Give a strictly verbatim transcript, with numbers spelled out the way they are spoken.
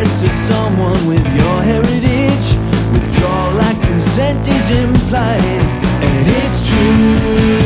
says to someone with your heritage, withdraw like consent is implied. And it's true.